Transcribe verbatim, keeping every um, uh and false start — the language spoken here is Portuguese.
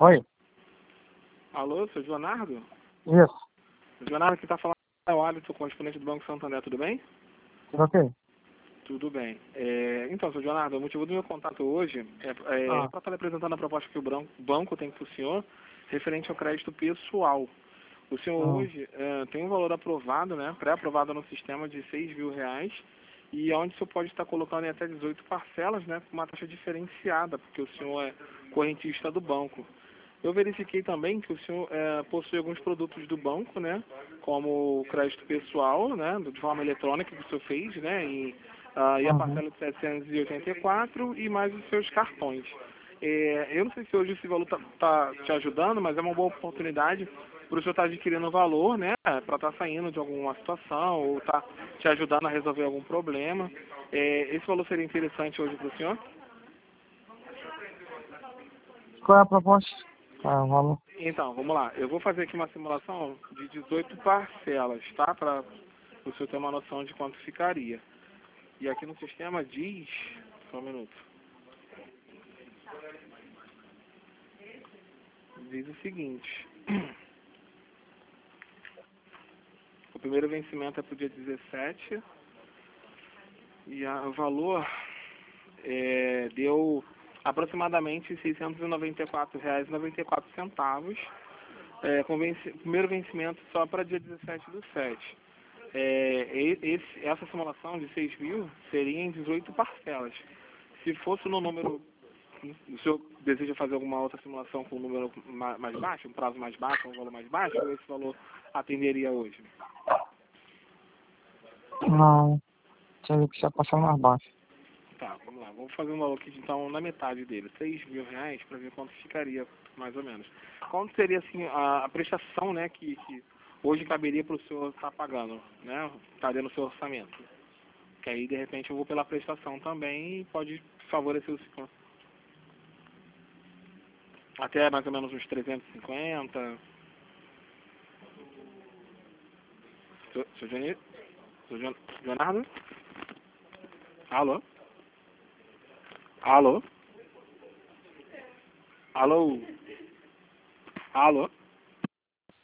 Oi, Alô, seu Leonardo? isso, Seu Leonardo, que está falando é o Alisson, correspondente do Banco Santander, tudo bem? tudo ok? Tudo bem. É, então, seu Leonardo, o motivo do meu contato hoje é, é Ah, para estar apresentando a proposta que o bran- banco tem para o senhor referente ao crédito pessoal. O senhor hum, hoje é, tem um valor aprovado, né, pré-aprovado no sistema de seis mil reais, e onde o senhor pode estar colocando em até dezoito parcelas, né, com uma taxa diferenciada, porque o senhor é correntista do banco. Eu verifiquei também que o senhor é, possui alguns produtos do banco, né, como o crédito pessoal, né, de forma eletrônica que o senhor fez, né, e, ah, e a uhum. parcela de setecentos e oitenta e quatro e mais os seus cartões. É, eu não sei se hoje esse valor está te ajudando, mas é uma boa oportunidade para o senhor estar adquirindo valor, né, para estar saindo de alguma situação ou estar te ajudando a resolver algum problema. É, esse valor seria interessante hoje para o senhor? Qual é a proposta? Ah, vamos. Então, vamos lá. Eu vou fazer aqui uma simulação de dezoito parcelas, tá? Para o senhor ter uma noção de quanto ficaria. E aqui no sistema diz... Só um minuto. Diz o seguinte. O primeiro vencimento é para o dia dezessete. E a, o valor é, deu aproximadamente seiscentos e noventa e quatro reais e noventa e quatro centavos. É, com venci, primeiro vencimento só para dia dezessete do sete. É, e- esse, essa simulação de seis mil seria em dezoito parcelas. Se fosse no número, o senhor deseja fazer alguma outra simulação com um número ma- mais baixo, um prazo mais baixo, um valor mais baixo, ou esse valor atenderia hoje? Não, tinha que ser passar mais baixo. Tá, vamos lá. Vamos fazer um valor aqui, então, na metade dele. seis mil reais, para ver quanto ficaria, mais ou menos. Quanto seria, assim, a, a prestação, né, que, que hoje caberia para o senhor estar pagando, né? Estaria no seu orçamento. Que aí, de repente, eu vou pela prestação também e pode favorecer o senhor. Até mais ou menos uns trezentos e cinquenta. Seu, seu, Jani- seu Jan- Leonardo? Alô? Alô? Alô? Alô?